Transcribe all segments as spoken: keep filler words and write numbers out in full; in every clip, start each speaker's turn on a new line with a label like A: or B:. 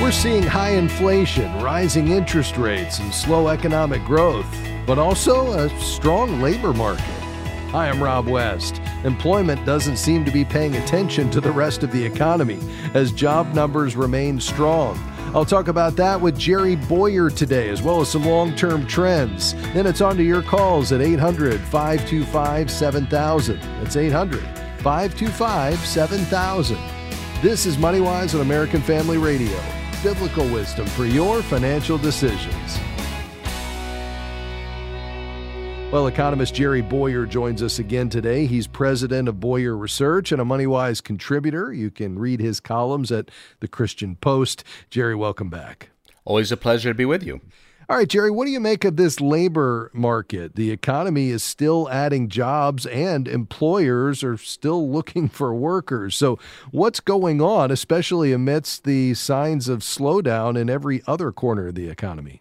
A: We're seeing high inflation, rising interest rates, and slow economic growth, but also a strong labor market. Hi, I'm Rob West. Employment doesn't seem to be paying attention to the rest of the economy as job numbers remain strong. I'll talk about that with Jerry Bowyer today, as well as some long-term trends. Then it's on to your calls at eight hundred, five two five, seven thousand. That's eight hundred, five two five, seven thousand. This is MoneyWise on American Family Radio. Biblical wisdom for your financial decisions. Well, economist Jerry Bowyer joins us again today. He's president of Bowyer Research and a MoneyWise contributor. You can read his columns at the Christian Post. Jerry, welcome back.
B: Always a pleasure to be with you.
A: All right, Jerry, what do you make of this labor market? The economy is still adding jobs and employers are still looking for workers. So what's going on, especially amidst the signs of slowdown in every other corner of the economy?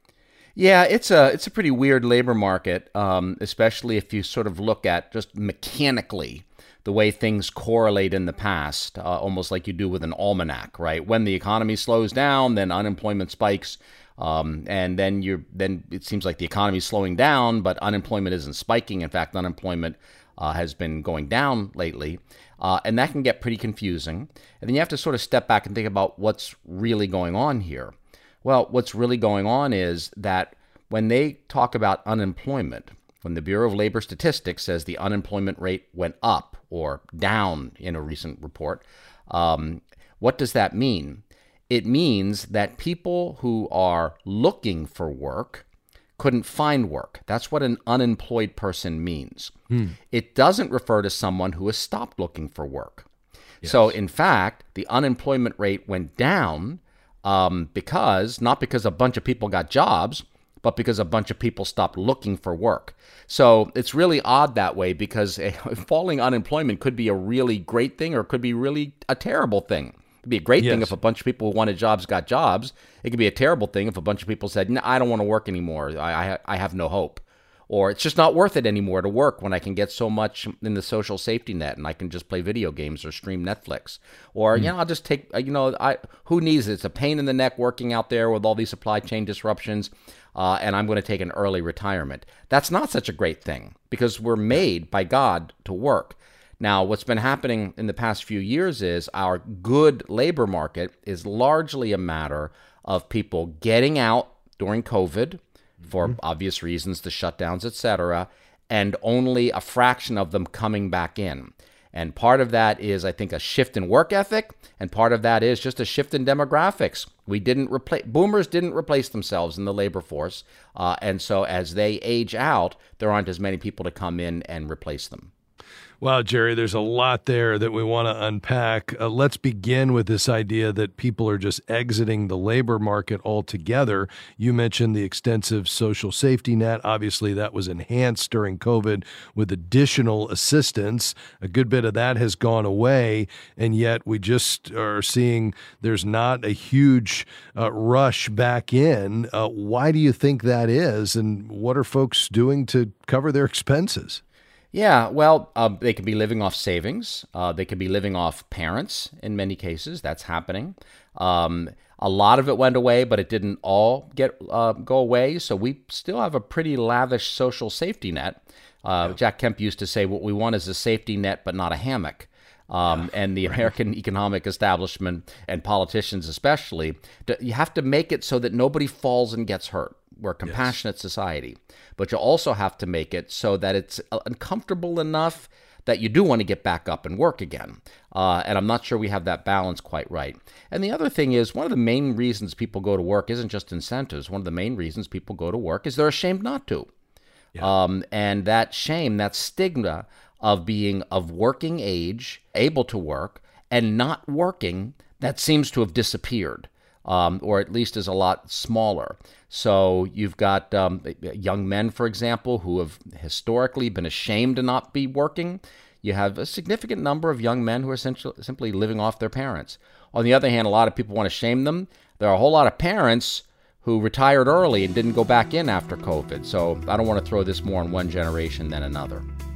B: Yeah, it's a it's a pretty weird labor market, um, especially if you sort of look at just mechanically the way things correlate in the past, uh, almost like you do with an almanac, right? When the economy slows down, then unemployment spikes. Um, and then you're then it seems like the economy is slowing down, but unemployment isn't spiking. In fact, unemployment uh, has been going down lately, uh, and that can get pretty confusing. And then you have to sort of step back and think about what's really going on here. Well, what's really going on is that when they talk about unemployment, when the Bureau of Labor Statistics says the unemployment rate went up or down in a recent report, um, what does that mean? It means that people who are looking for work couldn't find work. That's what an unemployed person means. Hmm. It doesn't refer to someone who has stopped looking for work. Yes. So, in fact, the unemployment rate went down um, because, not because a bunch of people got jobs, but because a bunch of people stopped looking for work. So it's really odd that way because falling unemployment could be a really great thing or it could be really a terrible thing. It'd be a great yes. thing if a bunch of people who wanted jobs got jobs. It could be a terrible thing if a bunch of people said, no, I don't want to work anymore. I, I, I have no hope. Or it's just not worth it anymore to work when I can get so much in the social safety net and I can just play video games or stream Netflix. Or, mm. you know, I'll just take, you know, I who needs it? It's a pain in the neck working out there with all these supply chain disruptions, uh, and I'm going to take an early retirement. That's not such a great thing because we're made by God to work. Now, what's been happening in the past few years is our good labor market is largely a matter of people getting out during COVID for mm-hmm. obvious reasons, the shutdowns, et cetera, and only a fraction of them coming back in. And part of that is, I think, a shift in work ethic, and part of that is just a shift in demographics. We didn't replace, boomers didn't replace themselves in the labor force, uh, and so as they age out, there aren't as many people to come in and replace them.
A: Wow, Jerry, there's a lot there that we want to unpack. Uh, let's begin with this idea that people are just exiting the labor market altogether. You mentioned the extensive social safety net. Obviously, that was enhanced during COVID with additional assistance. A good bit of that has gone away, and yet we just are seeing there's not a huge uh, rush back in. Uh, why do you think that is, and what are folks doing to cover their expenses?
B: Yeah, well, uh, they could be living off savings. Uh, they could be living off parents in many cases. That's happening. Um, a lot of it went away, but it didn't all get uh, go away. So we still have a pretty lavish social safety net. Uh, yeah. Jack Kemp used to say, what we want is a safety net, but not a hammock. Um, yeah, and the right. American economic establishment and politicians especially, you have to make it so that nobody falls and gets hurt. We're a compassionate yes. society, but you also have to make it so that it's uncomfortable enough that you do want to get back up and work again. Uh, and I'm not sure we have that balance quite right. And the other thing is, one of the main reasons people go to work isn't just incentives. One of the main reasons people go to work is they're ashamed not to. Yeah. Um, and that shame, that stigma of being of working age, able to work, and not working, that seems to have disappeared. Um, or at least is a lot smaller. So you've got um, young men, for example, who have historically been ashamed to not be working. You have a significant number of young men who are essentially simply living off their parents. On the other hand, a lot of people want to shame them. There are a whole lot of parents who retired early and didn't go back in after COVID. So I don't want to throw this more on one generation than another.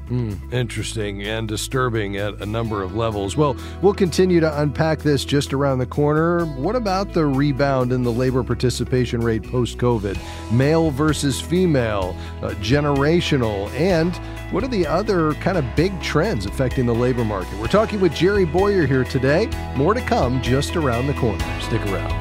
A: Mm, interesting and disturbing at a number of levels. Well, we'll continue to unpack this just around the corner. What about the rebound in the labor participation rate post-COVID? Male versus female, uh, generational, and what are the other kind of big trends affecting the labor market? We're talking with Jerry Bowyer here today. More to come just around the corner. Stick around.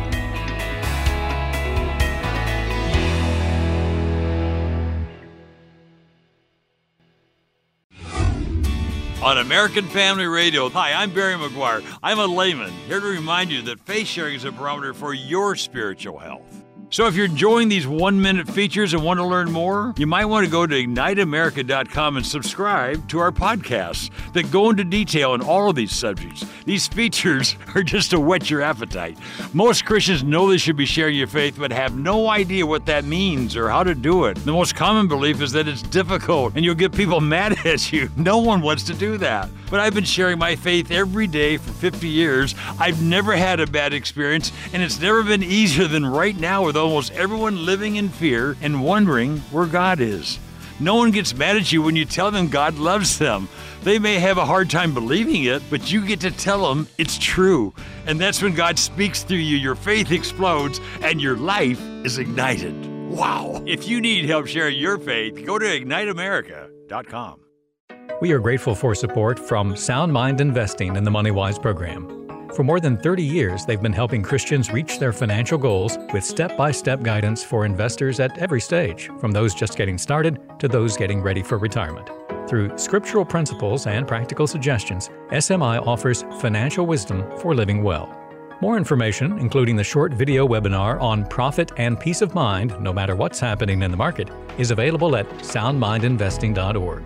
C: On American Family Radio. Hi, I'm Barry McGuire. I'm a layman, here to remind you that faith sharing is a barometer for your spiritual health. So if you're enjoying these one-minute features and want to learn more, you might want to go to ignite america dot com and subscribe to our podcasts that go into detail on all of these subjects. These features are just to whet your appetite. Most Christians know they should be sharing your faith, but have no idea what that means or how to do it. The most common belief is that it's difficult and you'll get people mad at you. No one wants to do that. But I've been sharing my faith every day for fifty years. I've never had a bad experience, and it's never been easier than right now with almost everyone living in fear and wondering where God is. No one gets mad at you when you tell them God loves them. They may have a hard time believing it, but you get to tell them it's true. And that's when God speaks through you, your faith explodes, and your life is ignited. Wow! If you need help sharing your faith, go to ignite america dot com.
D: We are grateful for support from Sound Mind Investing in the MoneyWise program. For more than thirty years, they've been helping Christians reach their financial goals with step-by-step guidance for investors at every stage, from those just getting started to those getting ready for retirement. Through scriptural principles and practical suggestions, S M I offers financial wisdom for living well. More information, including the short video webinar on profit and peace of mind, no matter what's happening in the market, is available at sound mind investing dot org.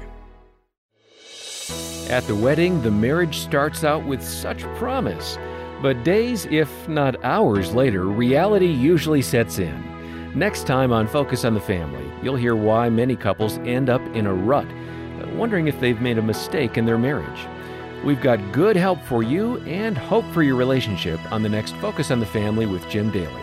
E: At the wedding, the marriage starts out with such promise. But days, if not hours later, reality usually sets in. Next time on Focus on the Family, you'll hear why many couples end up in a rut, wondering if they've made a mistake in their marriage. We've got good help for you and hope for your relationship on the next Focus on the Family with Jim Daly.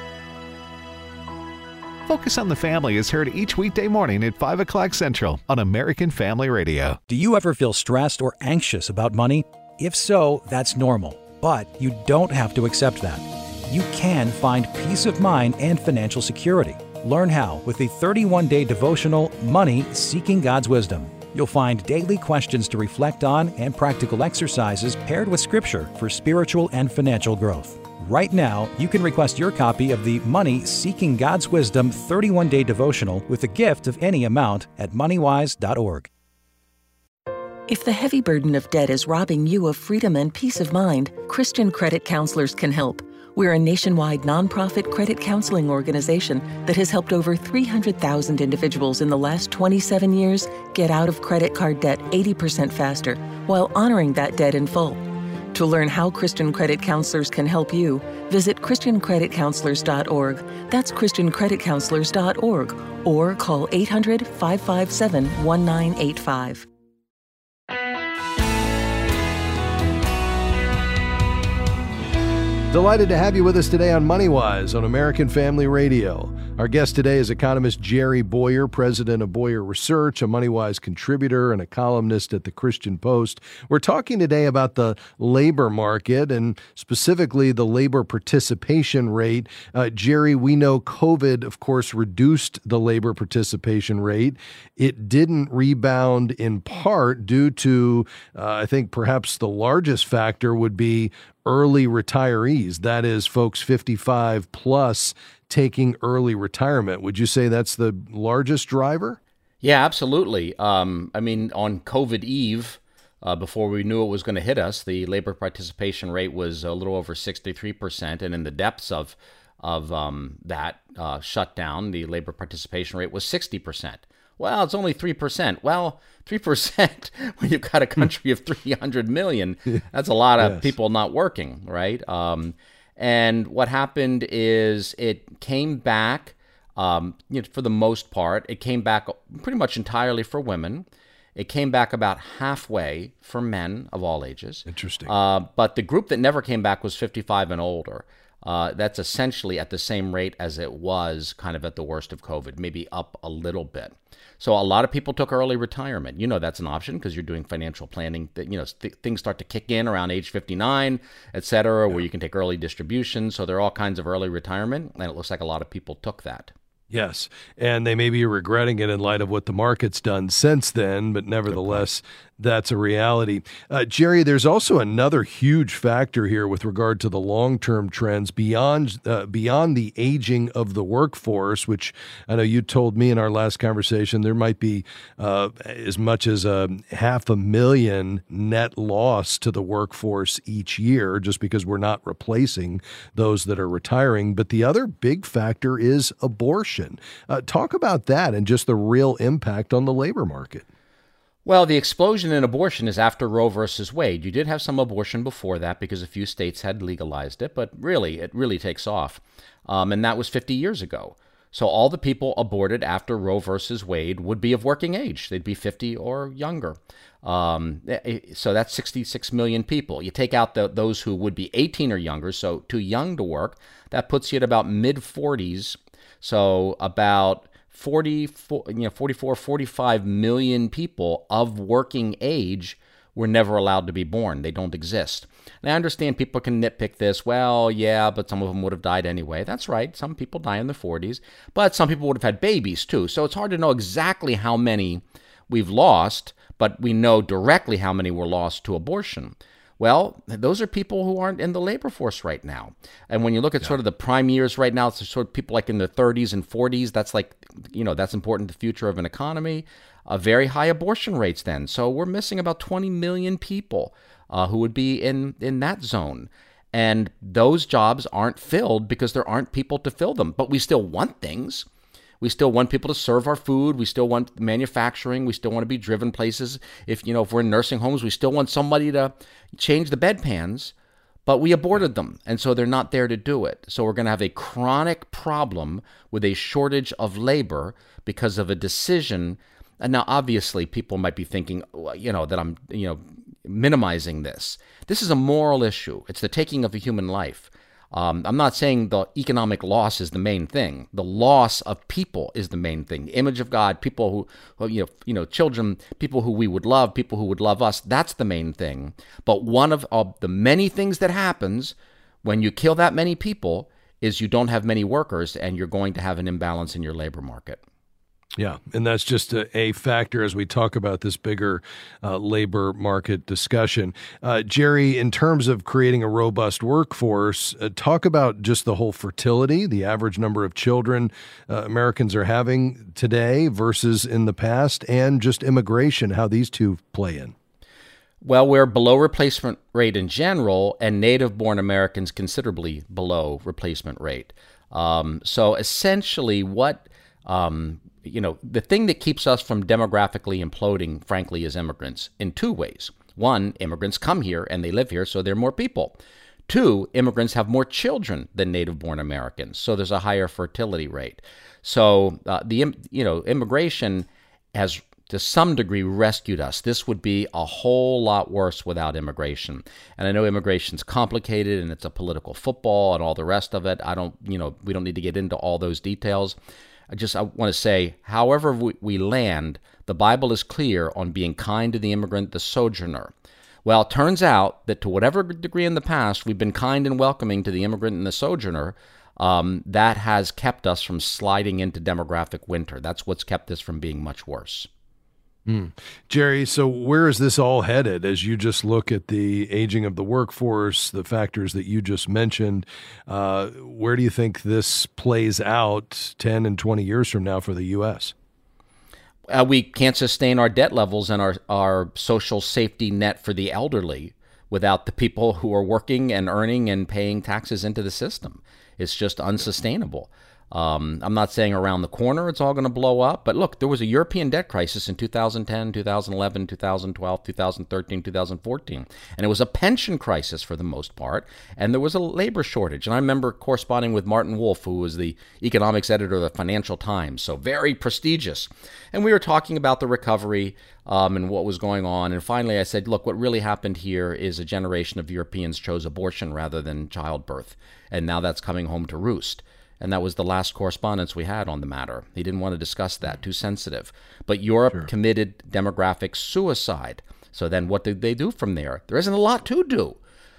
F: Focus on the Family is heard each weekday morning at five o'clock Central on American Family Radio.
G: Do you ever feel stressed or anxious about money? If so, that's normal, but you don't have to accept that. You can find peace of mind and financial security. Learn how with the thirty-one day devotional, Money Seeking God's Wisdom. You'll find daily questions to reflect on and practical exercises paired with scripture for spiritual and financial growth. Right now, you can request your copy of the Money Seeking God's Wisdom thirty-one day devotional with a gift of any amount at money wise dot org.
H: If the heavy burden of debt is robbing you of freedom and peace of mind, Christian Credit Counselors can help. We're a nationwide nonprofit credit counseling organization that has helped over three hundred thousand individuals in the last twenty-seven years get out of credit card debt eighty percent faster while honoring that debt in full. To learn how Christian Credit Counselors can help you, visit christian credit counselors dot org. That's christian credit counselors dot org or call eight hundred, five five seven, one nine eight five.
A: Delighted to have you with us today on MoneyWise on American Family Radio. Our guest today is economist Jerry Bowyer, president of Bowyer Research, a MoneyWise contributor and a columnist at the Christian Post. We're talking today about the labor market and specifically the labor participation rate. Uh, Jerry, we know COVID, of course, reduced the labor participation rate. It didn't rebound in part due to, uh, I think perhaps the largest factor would be early retirees. That is, folks fifty-five plus taking early retirement. Would you say that's the largest driver?
B: Yeah, absolutely. Um, I mean, on COVID Eve, uh, before we knew it was going to hit us, the labor participation rate was a little over sixty-three percent. And in the depths of of um, that uh, shutdown, the labor participation rate was sixty percent. Well, it's only three percent. Well, three percent when you've got a country of three hundred million, that's a lot of yes. people not working, right? Um, and what happened is it came back, um, you know, for the most part, it came back pretty much entirely for women. It came back about halfway for men of all ages.
A: Interesting.
B: Uh, but the group that never came back was fifty-five and older. Uh, that's essentially at the same rate as it was kind of at the worst of COVID, maybe up a little bit. So a lot of people took early retirement. You know that's an option because you're doing financial planning. That you know th- things start to kick in around age fifty-nine, et cetera, yeah. where you can take early distribution. So there are all kinds of early retirement, and it looks like a lot of people took that.
A: Yes, and they may be regretting it in light of what the market's done since then, but nevertheless, that's a reality. Uh, Jerry, there's also another huge factor here with regard to the long-term trends beyond uh, beyond the aging of the workforce, which I know you told me in our last conversation there might be uh, as much as a half a million net loss to the workforce each year just because we're not replacing those that are retiring. But the other big factor is abortion. Uh, talk about that and just the real impact on the labor market.
B: Well, the explosion in abortion is after Roe versus Wade. You did have some abortion before that because a few states had legalized it, but really, it really takes off. Um, and that was fifty years ago. So all the people aborted after Roe versus Wade would be of working age. They'd be fifty or younger. Um, so that's sixty-six million people. You take out the, those who would be eighteen or younger, so too young to work. That puts you at about mid-forties. So about forty-four, you know, forty-four, forty-five million people of working age were never allowed to be born. They don't exist. Now, I understand people can nitpick this. Well, yeah, but some of them would have died anyway. That's right. Some people die in their forties, but some people would have had babies too. So it's hard to know exactly how many we've lost, but we know directly how many were lost to abortion. Well, those are people who aren't in the labor force right now. And when you look at yeah. sort of the prime years right now, it's sort of people like in their thirties and forties. That's like, you know, that's important to the future of an economy. Uh, very high abortion rates then. So we're missing about twenty million people uh, who would be in, in that zone. And those jobs aren't filled because there aren't people to fill them. But we still want things. We still want people to serve our food. We still want manufacturing. We still want to be driven places. If, you know, if we're in nursing homes, we still want somebody to change the bedpans, but we aborted them. And so they're not there to do it. So we're going to have a chronic problem with a shortage of labor because of a decision. And now, obviously, people might be thinking, you know, that I'm, you know, minimizing this. This is a moral issue. It's the taking of a human life. Um, I'm not saying the economic loss is the main thing. The loss of people is the main thing. The image of God, people who, who, you know, you know, children, people who we would love, people who would love us. That's the main thing. But one of, of the many things that happens when you kill that many people is you don't have many workers, and you're going to have an imbalance in your labor market.
A: Yeah, and that's just a, a factor as we talk about this bigger uh, labor market discussion. Uh, Jerry, in terms of creating a robust workforce, uh, talk about just the whole fertility, the average number of children uh, Americans are having today versus in the past, and just immigration, how these two play in.
B: Well, we're below replacement rate in general, and native-born Americans considerably below replacement rate. Um, so essentially what... Um, You know, the thing that keeps us from demographically imploding, frankly, is immigrants in two ways. One, immigrants come here and they live here, so there are more people. Two, immigrants have more children than native-born Americans, so there's a higher fertility rate. So uh, the you know immigration has, to some degree, rescued us. This would be a whole lot worse without immigration. And I know immigration's complicated and it's a political football and all the rest of it. I don't, you know, we don't need to get into all those details. I just I want to say, however we, we land, the Bible is clear on being kind to the immigrant, the sojourner. Well, it turns out that to whatever degree in the past we've been kind and welcoming to the immigrant and the sojourner, um, that has kept us from sliding into demographic winter. That's what's kept this from being much worse.
A: Mm. Jerry, so where is this all headed as you just look at the aging of the workforce, the factors that you just mentioned? Uh, where do you think this plays out ten and twenty years from now for the U S?
B: Uh, we can't sustain our debt levels and our, our social safety net for the elderly without the people who are working and earning and paying taxes into the system. It's just unsustainable. Um, I'm not saying around the corner it's all going to blow up, but look, there was a European debt crisis in two thousand ten, two thousand eleven, two thousand twelve, two thousand thirteen, two thousand fourteen, and it was a pension crisis for the most part, and there was a labor shortage. And I remember corresponding with Martin Wolf, who was the economics editor of the Financial Times, so very prestigious, and we were talking about the recovery um, and what was going on, and finally I said, look, what really happened here is a generation of Europeans chose abortion rather than childbirth, and now that's coming home to roost. And that was the last correspondence we had on the matter. He didn't want to discuss that, too sensitive. But Europe sure. committed demographic suicide. So then what did they do from there? There isn't a lot to do.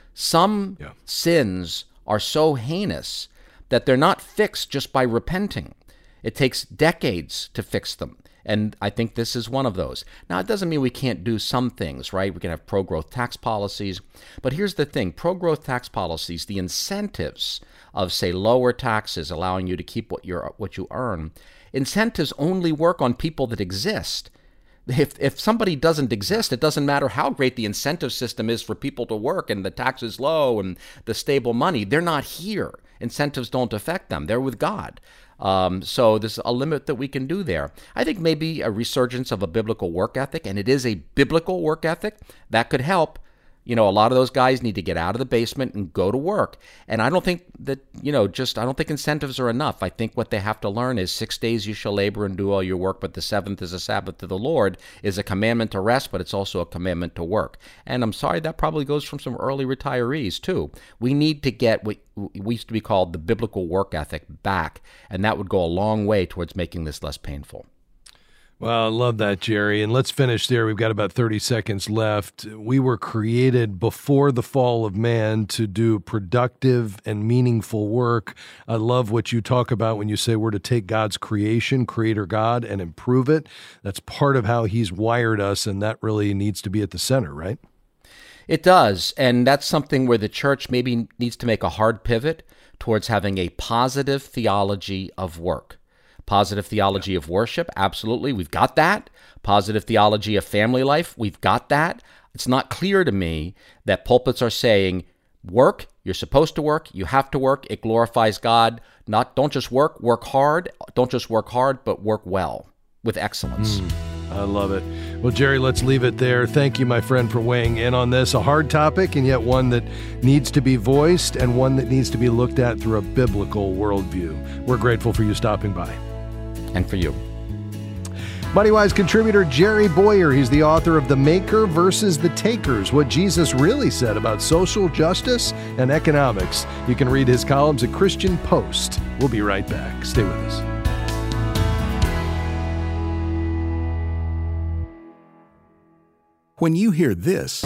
B: Some yeah. sins are so heinous that they're not fixed just by repenting. It takes decades to fix them. And I think this is one of those. Now, it doesn't mean we can't do some things, right? We can have pro-growth tax policies. But here's the thing. Pro-growth tax policies, the incentives of, say, lower taxes, allowing you to keep what you're, what you earn, incentives only work on people that exist. If if somebody doesn't exist, it doesn't matter how great the incentive system is for people to work and the tax is low and the stable money. They're not here. Incentives don't affect them. They're with God. Um, so there's a limit that we can do there. I think maybe a resurgence of a biblical work ethic, and it is a biblical work ethic, that could help. You know, a lot of those guys need to get out of the basement and go to work. And I don't think that, you know, just, I don't think incentives are enough. I think what they have to learn is six days you shall labor and do all your work, but the seventh is a Sabbath to the Lord, is a commandment to rest, but it's also a commandment to work. And I'm sorry, that probably goes from some early retirees too. We need to get what we used to be called the biblical work ethic back, and that would go a long way towards making this less painful.
A: Well, I love that, Jerry. And let's finish there. We've got about thirty seconds left. We were created before the fall of man to do productive and meaningful work. I love what you talk about when you say we're to take God's creation, Creator God, and improve it. That's part of how He's wired us, and that really needs to be at the center, right?
B: It does, and that's something where the church maybe needs to make a hard pivot towards having a positive theology of work. Positive theology of worship, absolutely, we've got that. Positive theology of family life, we've got that. It's not clear to me that pulpits are saying, work, you're supposed to work, you have to work, it glorifies God. Not, don't just work, work hard. Don't just work hard, but work well, with excellence.
A: Mm, I love it. Well, Jerry, let's leave it there. Thank you, my friend, for weighing in on this. A hard topic, and yet one that needs to be voiced and one that needs to be looked at through a biblical worldview. We're grateful for you stopping by.
B: And for you.
A: MoneyWise contributor Jerry Bowyer. He's the author of The Maker versus the Takers, What Jesus Really Said About Social Justice and Economics. You can read his columns at Christian Post. We'll be right back. Stay with us.
I: When you hear this,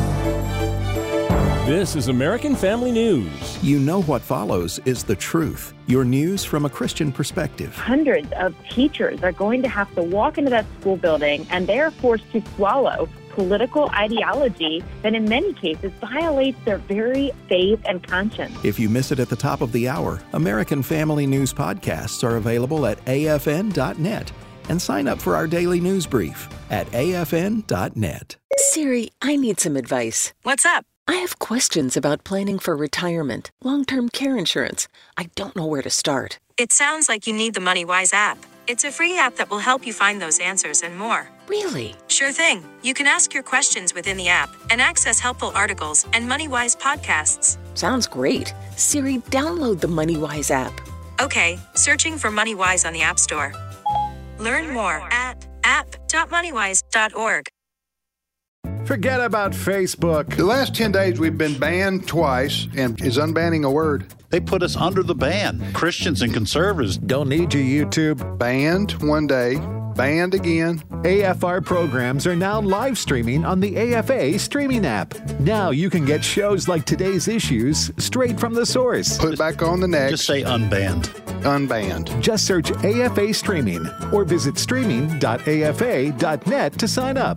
J: this is American Family News.
I: You know what follows is the truth. Your news from a Christian perspective.
K: Hundreds of teachers are going to have to walk into that school building, and they are forced to swallow political ideology that in many cases violates their very faith and conscience.
I: If you miss it at the top of the hour, American Family News podcasts are available at A F N dot net. And sign up for our daily news brief at A F N dot net.
H: Siri, I need some advice.
L: What's up?
H: I have questions about planning for retirement, long-term care insurance. I don't know where to start.
L: It sounds like you need the MoneyWise app. It's a free app that will help you find those answers and more.
H: Really?
L: Sure thing. You can ask your questions within the app and access helpful articles and MoneyWise podcasts.
H: Sounds great. Siri, download the MoneyWise app.
L: Okay, searching for MoneyWise on the App Store. Learn more at app dot moneywise dot org.
M: Forget about Facebook.
N: The last ten days we've been banned twice, and is unbanning a word?
O: They put us under the ban. Christians and conservatives
M: don't need you, YouTube.
N: Banned one day, banned again.
F: A F R programs are now live streaming on the A F A streaming app. Now you can get shows like today's issues straight from the source.
N: Put back on the next.
O: Just say unbanned.
N: Unbanned.
F: Just search A F A streaming or visit streaming dot A F A dot net to sign up.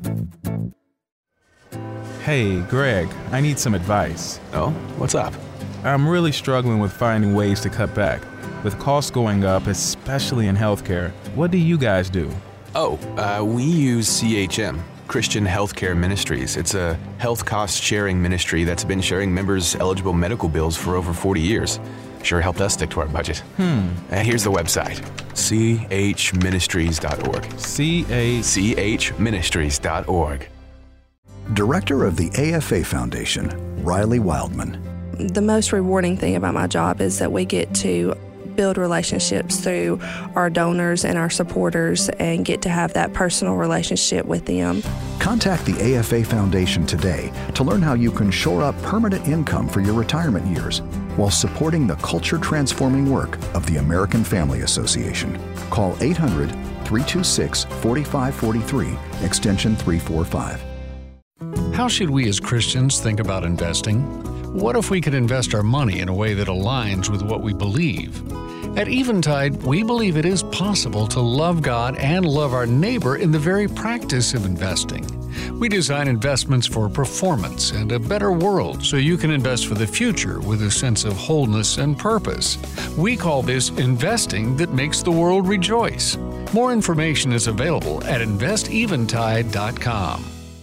P: Hey, Greg, I need some advice.
Q: Oh, what's up?
P: I'm really struggling with finding ways to cut back. With costs going up, especially in healthcare, what do you guys do?
Q: Oh, uh, we use C H M, Christian Healthcare Ministries. It's a health cost sharing ministry that's been sharing members' eligible medical bills for over forty years. Sure helped us stick to our budget.
P: Hmm.
Q: Uh, here's the website, c h ministries dot org.
P: C A
Q: C H ministries dot org.
R: Director of the A F A Foundation, Riley Wildman.
S: The most rewarding thing about my job is that we get to build relationships through our donors and our supporters and get to have that personal relationship with them.
R: Contact the A F A Foundation today to learn how you can shore up permanent income for your retirement years. while supporting the culture-transforming work of the American Family Association. Call eight hundred, three two six, four five four three, extension three forty-five.
T: How should we as Christians think about investing? What if we could invest our money in a way that aligns with what we believe? At Eventide, we believe it is possible to love God and love our neighbor in the very practice of investing. We design investments for performance and a better world so you can invest for the future with a sense of wholeness and purpose. We call this investing that makes the world rejoice. More information is available at invest eventide dot com.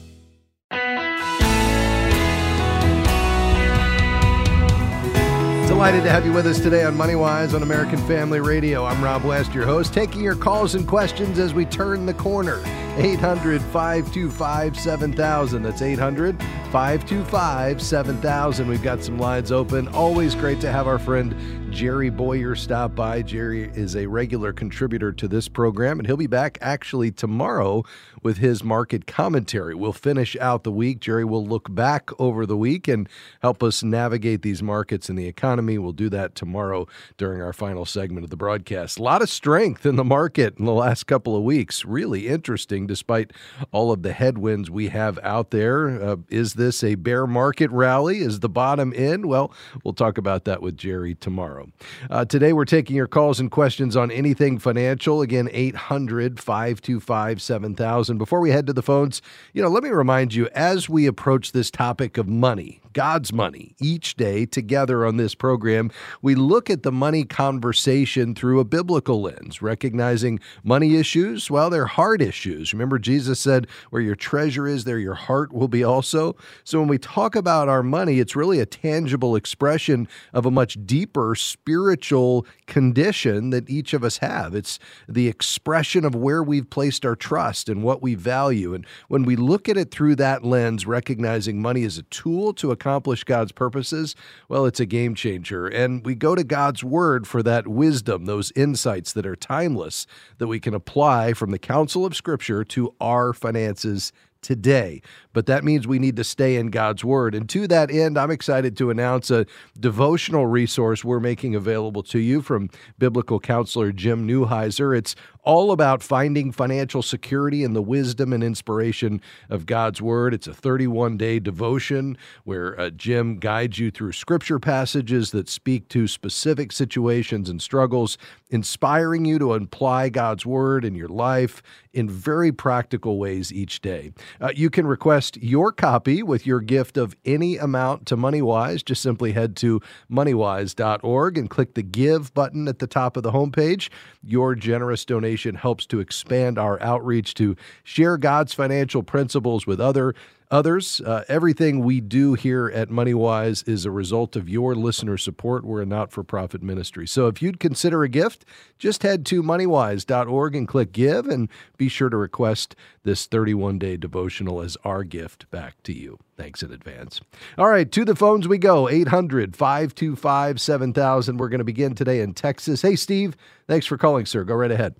A: Delighted to have you with us today on MoneyWise on American Family Radio. I'm Rob West, your host, taking your calls and questions as we turn the corner. eight hundred, five two five, seven thousand. That's eight hundred, five two five, seven thousand. We've got some lines open. Always great to have our friend Jerry Bowyer stop by. Jerry is a regular contributor to this program, and he'll be back actually tomorrow with his market commentary. We'll finish out the week. Jerry will look back over the week and help us navigate these markets and the economy. We'll do that tomorrow during our final segment of the broadcast. A lot of strength in the market in the last couple of weeks. Really interesting, despite all of the headwinds we have out there. Uh, is this a bear market rally? Is the bottom in? Well, we'll talk about that with Jerry tomorrow. Uh, today, we're taking your calls and questions on anything financial. Again, eight hundred, five two five, seven thousand. Before we head to the phones, you know, let me remind you, as we approach this topic of money, God's money, each day together on this program, we look at the money conversation through a biblical lens, recognizing money issues, well, they're heart issues. Remember, Jesus said, where your treasure is, there your heart will be also. So when we talk about our money, it's really a tangible expression of a much deeper spiritual condition that each of us have. It's the expression of where we've placed our trust and what we value. And when we look at it through that lens, recognizing money is a tool to accomplish God's purposes, well, it's a game changer. And we go to God's word for that wisdom, those insights that are timeless, that we can apply from the counsel of Scripture to our finances today. But that means we need to stay in God's word. And to that end, I'm excited to announce a devotional resource we're making available to you from biblical counselor Jim Neuheiser. It's all about finding financial security in the wisdom and inspiration of God's word. It's a thirty-one day devotion where uh, Jim guides you through scripture passages that speak to specific situations and struggles, inspiring you to apply God's word in your life in very practical ways each day. Uh, you can request your copy with your gift of any amount to MoneyWise. Just simply head to money wise dot org and click the Give button at the top of the homepage. Your generous donation helps to expand our outreach to share God's financial principles with other Others. Uh, everything we do here at MoneyWise is a result of your listener support. We're a not-for-profit ministry. So if you'd consider a gift, just head to money wise dot org and click Give, and be sure to request this thirty-one day devotional as our gift back to you. Thanks in advance. All right, to the phones we go. eight hundred, five two five, seven thousand. We're going to begin today in Texas. Hey, Steve. Thanks for calling, sir. Go right ahead.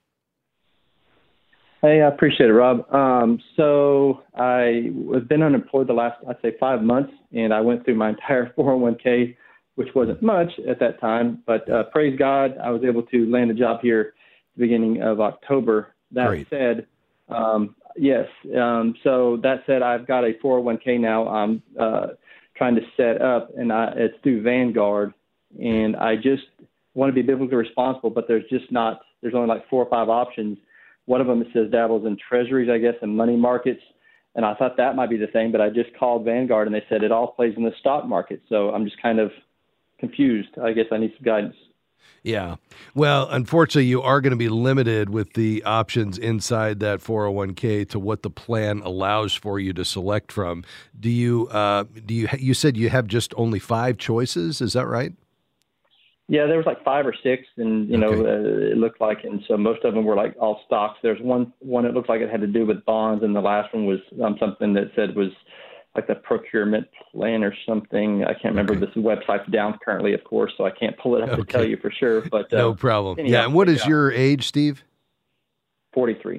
U: Hey, I appreciate it, Rob. Um, so I have been unemployed the last, I'd say, five months, and I went through my entire four oh one k, which wasn't much at that time. But uh, praise God, I was able to land a job here at the beginning of October. That Great. said, um, yes. Um, so that said, I've got a four oh one k now. I'm uh, trying to set up, and I, it's through Vanguard, and I just want to be biblically responsible, but there's just not, there's only like four or five options. One of them, it says dabbles in treasuries, I guess, and money markets. And I thought that might be the thing, but I just called Vanguard, and they said it all plays in the stock market. So I'm just kind of confused. I guess I need some guidance.
A: Yeah. Well, unfortunately, you are going to be limited with the options inside that four oh one k to what the plan allows for you to select from. Do you, uh, do you, you said you have just only five choices. Is that right?
U: Yeah, there was like five or six, and, you know, okay. uh, it looked like, and so most of them were like all stocks. There's one, one that looked like it had to do with bonds, and the last one was um, something that said was like the procurement plan or something. I can't remember. Okay. This website's down currently, of course, so I can't pull it up okay. to tell you for sure. But uh,
A: no problem.
U: Anyhow,
A: yeah, and what is your age, Steve?
U: forty-three.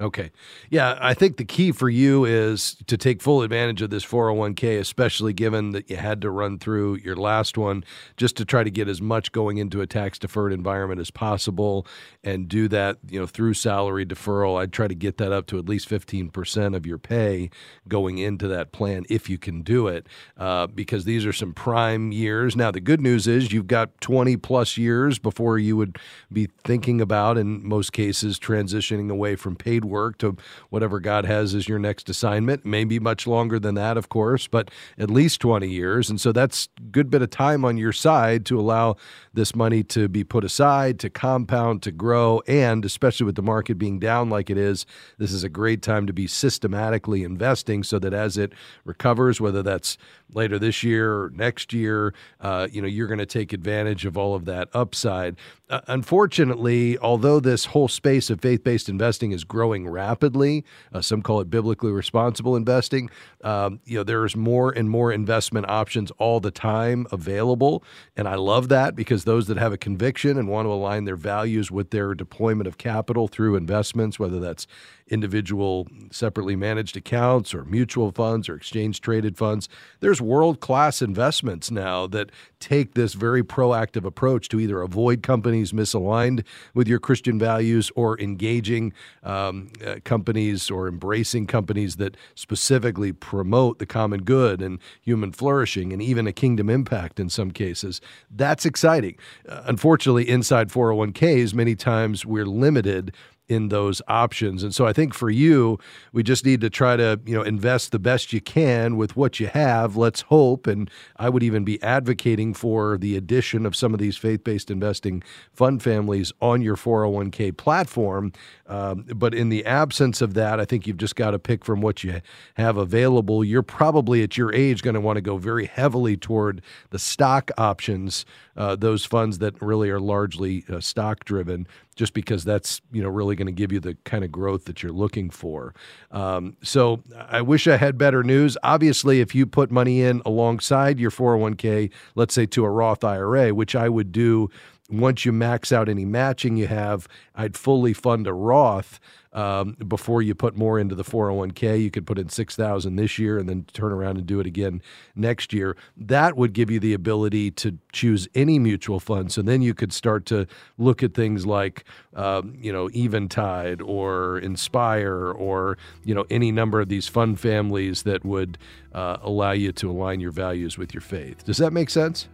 A: Okay. Yeah, I think the key for you is to take full advantage of this four oh one k, especially given that you had to run through your last one, just to try to get as much going into a tax-deferred environment as possible and do that, you know, through salary deferral. I'd try to get that up to at least fifteen percent of your pay going into that plan if you can do it, uh, because these are some prime years. Now, the good news is you've got twenty plus years before you would be thinking about, in most cases, transitioning away from paid work to whatever God has as your next assignment. Maybe much longer than that, of course, but at least twenty years. And so that's a good bit of time on your side to allow this money to be put aside, to compound, to grow, and especially with the market being down like it is, this is a great time to be systematically investing so that as it recovers, whether that's later this year or next year, uh, you know, you're going to take advantage of all of that upside. Uh, unfortunately, although this whole space of faith-based investing is growing rapidly, uh, some call it biblically responsible investing, um, you know, there's more and more investment options all the time available. And I love that, because those that have a conviction and want to align their values with their deployment of capital through investments, whether that's individual separately managed accounts or mutual funds or exchange-traded funds, there's world-class investments now that take this very proactive approach to either avoid companies misaligned with your Christian values or engaging um, uh, companies or embracing companies that specifically promote the common good and human flourishing and even a kingdom impact in some cases. That's exciting. Uh, unfortunately, inside four oh one k's, many times we're limited in those options. And so I think for you, we just need to try to, you know, invest the best you can with what you have. Let's hope. And I would even be advocating for the addition of some of these faith-based investing fund families on your four oh one k platform. Um, but in the absence of that, I think you've just got to pick from what you have available. You're probably at your age going to want to go very heavily toward the stock options, uh, those funds that really are largely uh, stock driven, just because that's, you know, really going to give you the kind of growth that you're looking for. Um, so I wish I had better news. Obviously, if you put money in alongside your four oh one k, let's say to a Roth I R A, which I would do once you max out any matching you have, I'd fully fund a Roth um, before you put more into the four oh one k. You could put in six thousand dollars this year and then turn around and do it again next year. That would give you the ability to choose any mutual fund. So then you could start to look at things like, um, you know, Eventide or Inspire or, you know, any number of these fund families that would uh, allow you to align your values with your faith. Does that make sense?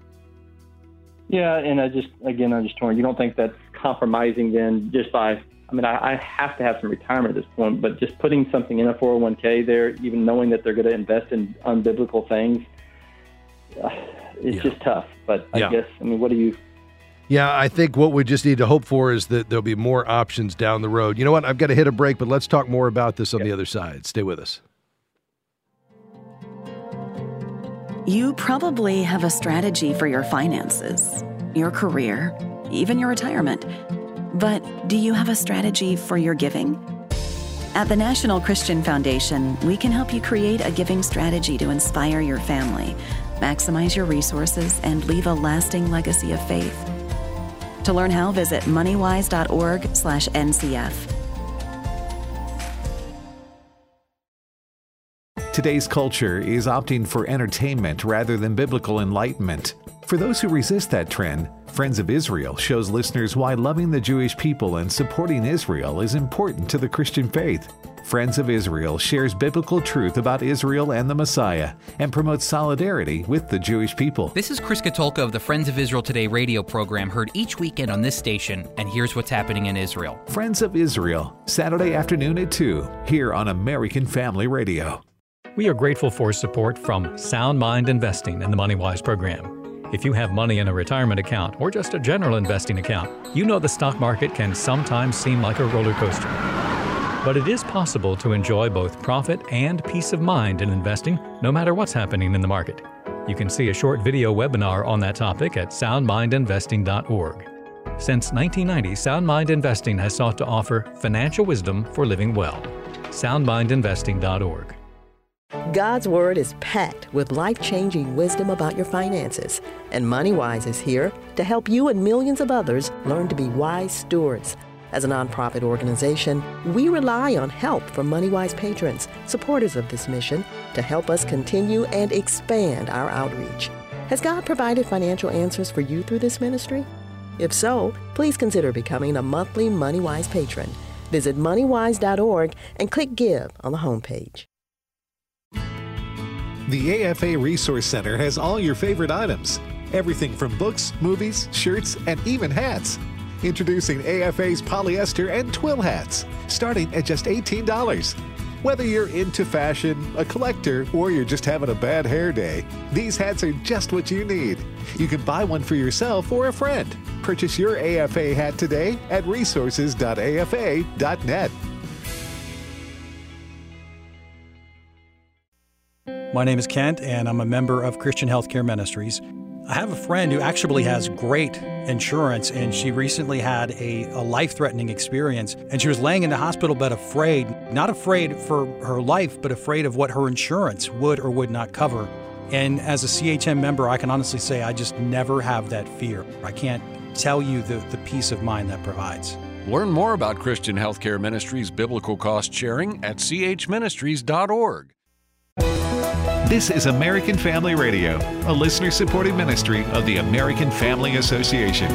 U: Yeah, and I just, again, I'm just torn. You don't think that's compromising then just by, I mean, I, I have to have some retirement at this point, but just putting something in a four oh one k there, even knowing that they're going to invest in unbiblical things, uh, it's yeah. just tough. But I yeah. guess, I mean, what do you...
A: Yeah, I think what we just need to hope for is that there'll be more options down the road. You know what? I've got to hit a break, but let's talk more about this on yeah. the other side. Stay with us.
C: You probably have a strategy for your finances, your career, even your retirement. But do you have a strategy for your giving? At the National Christian Foundation, we can help you create a giving strategy to inspire your family, maximize your resources, and leave a lasting legacy of faith. To learn how, visit moneywise.org slash NCF.
F: Today's culture is opting for entertainment rather than biblical enlightenment. For those who resist that trend, Friends of Israel shows listeners why loving the Jewish people and supporting Israel is important to the Christian faith. Friends of Israel shares biblical truth about Israel and the Messiah and promotes solidarity with the Jewish people.
V: This is Chris Katulka of the Friends of Israel Today radio program, heard each weekend on this station, and here's what's happening in Israel.
F: Friends of Israel, Saturday afternoon at two, here on American Family Radio.
D: We are grateful for support from Sound Mind Investing in the MoneyWise program. If you have money in a retirement account or just a general investing account, you know the stock market can sometimes seem like a roller coaster. But it is possible to enjoy both profit and peace of mind in investing, no matter what's happening in the market. You can see a short video webinar on that topic at sound mind investing dot org. Since nineteen ninety, Sound Mind Investing has sought to offer financial wisdom for living well. sound mind investing dot org.
W: God's Word is packed with life-changing wisdom about your finances, and MoneyWise is here to help you and millions of others learn to be wise stewards. As a nonprofit organization, we rely on help from MoneyWise patrons, supporters of this mission, to help us continue and expand our outreach. Has God provided financial answers for you through this ministry? If so, please consider becoming a monthly MoneyWise patron. Visit money wise dot org and click Give on the homepage.
F: The A F A Resource Center has all your favorite items. Everything from books, movies, shirts, and even hats. Introducing A F A's polyester and twill hats, starting at just eighteen dollars. Whether you're into fashion, a collector, or you're just having a bad hair day, these hats are just what you need. You can buy one for yourself or a friend. Purchase your A F A hat today at resources dot a f a dot net.
B: My name is Kent, and I'm a member of Christian Healthcare Ministries. I have a friend who actually has great insurance, and she recently had a, a life-threatening experience, and she was laying in the hospital bed afraid, not afraid for her life, but afraid of what her insurance would or would not cover. And as a C H M member, I can honestly say I just never have that fear. I can't tell you the, the peace of mind that provides.
E: Learn more about Christian Healthcare Ministries biblical cost sharing at c h ministries dot org.
F: This is American Family Radio, a listener-supported ministry of the American Family Association.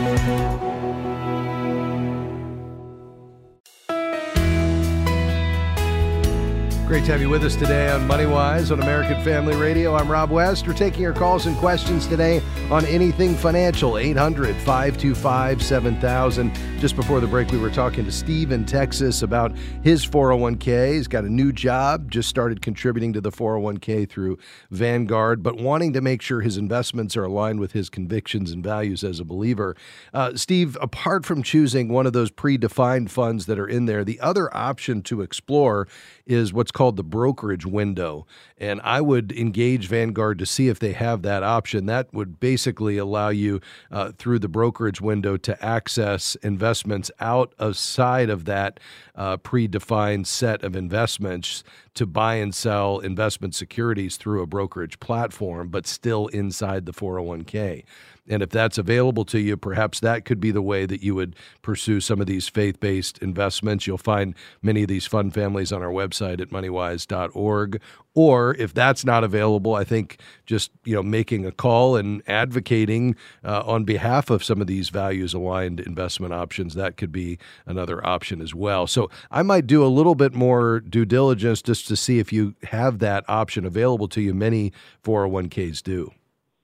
A: Great to have you with us today on MoneyWise on American Family Radio. I'm Rob West. We're taking your calls and questions today on anything financial, eight hundred, five two five, seven thousand. Just before the break, we were talking to Steve in Texas about his four oh one k. He's got a new job, just started contributing to the four oh one k through Vanguard, but wanting to make sure his investments are aligned with his convictions and values as a believer. Uh, Steve, apart from choosing one of those predefined funds that are in there, the other option to explore is what's called the brokerage window. And I would engage Vanguard to see if they have that option. That would basically allow you uh, through the brokerage window to access investments outside of that uh, predefined set of investments to buy and sell investment securities through a brokerage platform, but still inside the four oh one k. And if that's available to you, perhaps that could be the way that you would pursue some of these faith-based investments. You'll find many of these fund families on our website at money wise dot org. Or if that's not available, I think just, you know, making a call and advocating uh, on behalf of some of these values-aligned investment options, that could be another option as well. So I might do a little bit more due diligence just to see if you have that option available to you. Many four oh one k's do.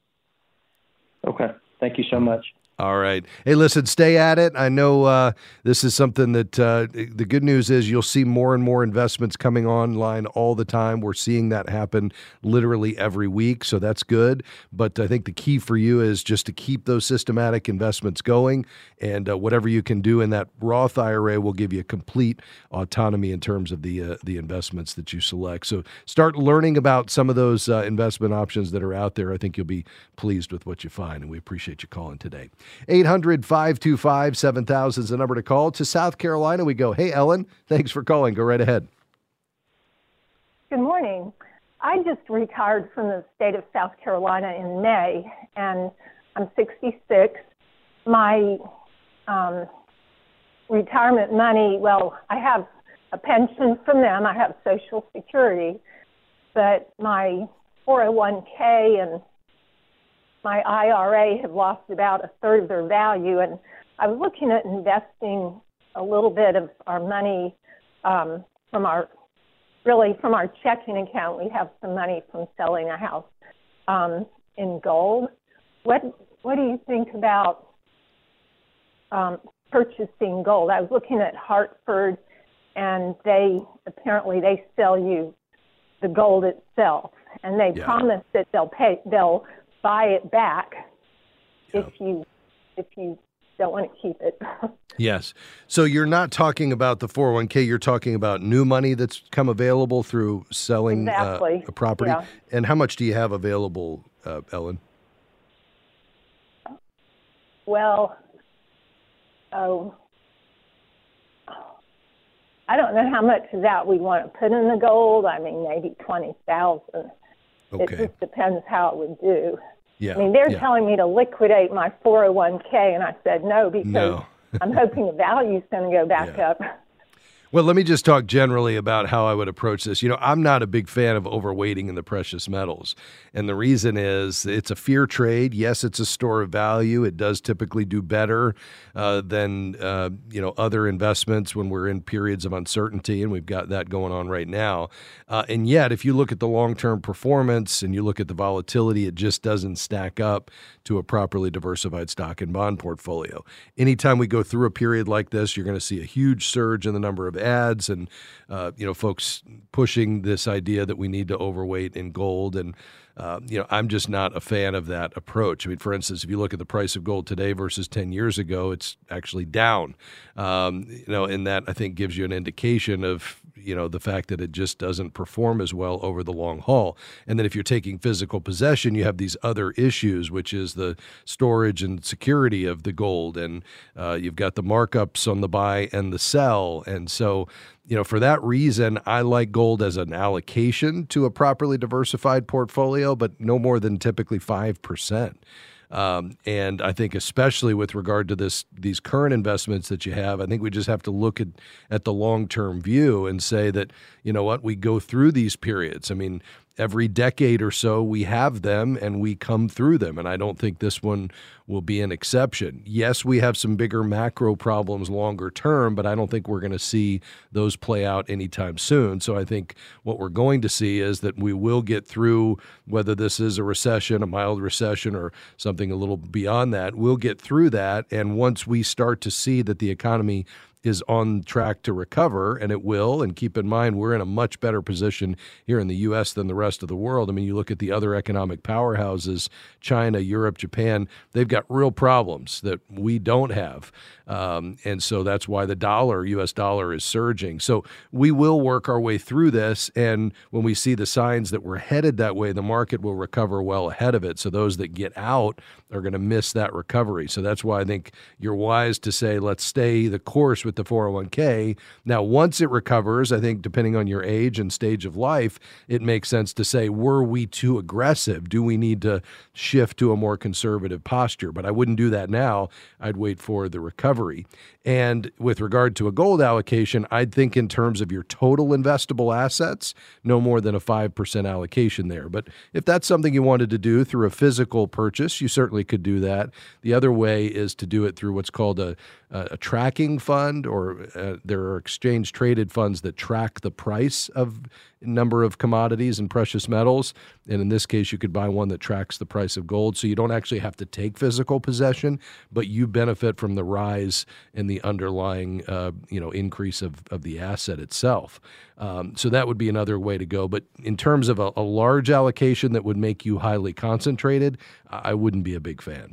U: Okay. Thank you so much.
A: All right. Hey, listen, stay at it. I know uh, this is something that uh, the good news is you'll see more and more investments coming online all the time. We're seeing that happen literally every week, so that's good. But I think the key for you is just to keep those systematic investments going, and uh, whatever you can do in that Roth I R A will give you complete autonomy in terms of the uh, the investments that you select. So start learning about some of those uh, investment options that are out there. I think you'll be pleased with what you find, and we appreciate you calling today. eight hundred, five two five, seven thousand is the number to call. To South Carolina we go. Hey, Ellen, thanks for calling. Go right ahead.
G: Good morning. I just retired from the state of South Carolina in May, and I'm sixty-six. My um, retirement money, well, I have a pension from them. I have Social Security, but my four oh one k and my I R A have lost about a third of their value, and I was looking at investing a little bit of our money um, from our, really from our checking account. We have some money from selling a house um, in gold. What What do you think about um, purchasing gold? I was looking at Hartford, and they apparently they sell you the gold itself, and they yeah. promise that they'll pay they'll buy it back yeah. if you if you don't want to keep it.
A: Yes. So you're not talking about the four oh one k, you're talking about new money that's come available through selling
G: exactly.
A: uh, a property.
G: Yeah.
A: And how much do you have available, uh, Ellen?
G: Well, oh, I don't know how much of that we want to put in the gold. I mean, maybe twenty thousand. Okay. It just depends how it would do.
A: Yeah.
G: I mean, they're
A: yeah.
G: telling me to liquidate my four oh one k, and I said no because
A: no.
G: I'm hoping the value's going to go back
A: Yeah.
G: up.
A: Well, let me just talk generally about how I would approach this. You know, I'm not a big fan of overweighting in the precious metals. And the reason is it's a fear trade. Yes, it's a store of value. It does typically do better uh, than, uh, you know, other investments when we're in periods of uncertainty, and we've got that going on right now. Uh, and yet, if you look at the long-term performance and you look at the volatility, it just doesn't stack up to a properly diversified stock and bond portfolio. Anytime we go through a period like this, you're going to see a huge surge in the number of ads and, uh, you know, folks pushing this idea that we need to overweight in gold. And, uh, you know, I'm just not a fan of that approach. I mean, for instance, if you look at the price of gold today versus ten years ago, it's actually down. Um, you know, and that I think gives you an indication of, you know, the fact that it just doesn't perform as well over the long haul. And then if you're taking physical possession, you have these other issues, which is the storage and security of the gold. And uh, you've got the markups on the buy and the sell. And so, you know, for that reason, I like gold as an allocation to a properly diversified portfolio, but no more than typically five percent. Um, and I think especially with regard to this, these current investments that you have, I think we just have to look at, at the long-term view and say that, you know what, we go through these periods. I mean, every decade or so we have them and we come through them. And I don't think this one will be an exception. Yes, we have some bigger macro problems longer term, but I don't think we're going to see those play out anytime soon. So I think what we're going to see is that we will get through, whether this is a recession, a mild recession, or something a little beyond that, we'll get through that. And once we start to see that the economy is on track to recover, and it will. And keep in mind, we're in a much better position here in the U S than the rest of the world. I mean, you look at the other economic powerhouses, China, Europe, Japan, they've got real problems that we don't have. Um, and so that's why the dollar, U S dollar, is surging. So we will work our way through this. And when we see the signs that we're headed that way, the market will recover well ahead of it. So those that get out are going to miss that recovery. So that's why I think you're wise to say, let's stay the course with the four oh one k. Now, once it recovers, I think depending on your age and stage of life, it makes sense to say, were we too aggressive? Do we need to shift to a more conservative posture? But I wouldn't do that now. I'd wait for the recovery. And with regard to a gold allocation, I'd think in terms of your total investable assets, no more than a five percent allocation there. But if that's something you wanted to do through a physical purchase, you certainly could do that. The other way is to do it through what's called a, a tracking fund, or uh, there are exchange traded funds that track the price of a number of commodities and precious metals. And in this case, you could buy one that tracks the price of gold. So you don't actually have to take physical possession, but you benefit from the rise in the underlying uh, you know, increase of, of the asset itself. Um, so that would be another way to go. But in terms of a, a large allocation that would make you highly concentrated, I wouldn't be a big fan.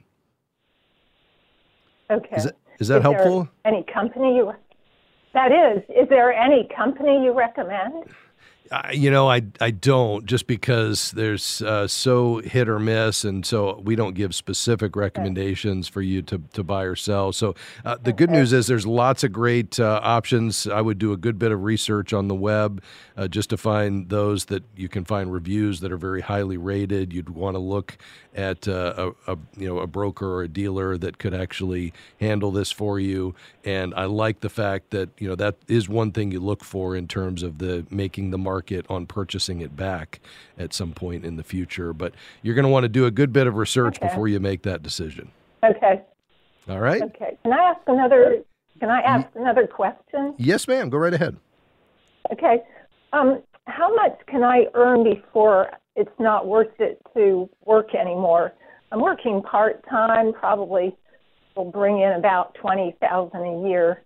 G: Okay.
A: Is that, is that
G: is
A: helpful?
G: There any company you, that is, is there any company you recommend?
A: Uh, you know, I I don't, just because there's uh, so hit or miss, and so we don't give specific recommendations for you to, to buy or sell. So uh, the good news is there's lots of great uh, options. I would do a good bit of research on the web uh, just to find those that you can find reviews that are very highly rated. You'd want to look at uh, a, a you know a broker or a dealer that could actually handle this for you. And I like the fact that you know that is one thing you look for in terms of the making the market on purchasing it back at some point in the future. But you're going to want to do a good bit of research okay. before you make that decision.
G: Okay.
A: All right.
G: Okay. Can I ask another? Can I ask y- another question?
A: Yes, ma'am. Go right ahead.
G: Okay. Um, how much can I earn before it's not worth it to work anymore? I'm working part time. Probably will bring in about twenty thousand a year.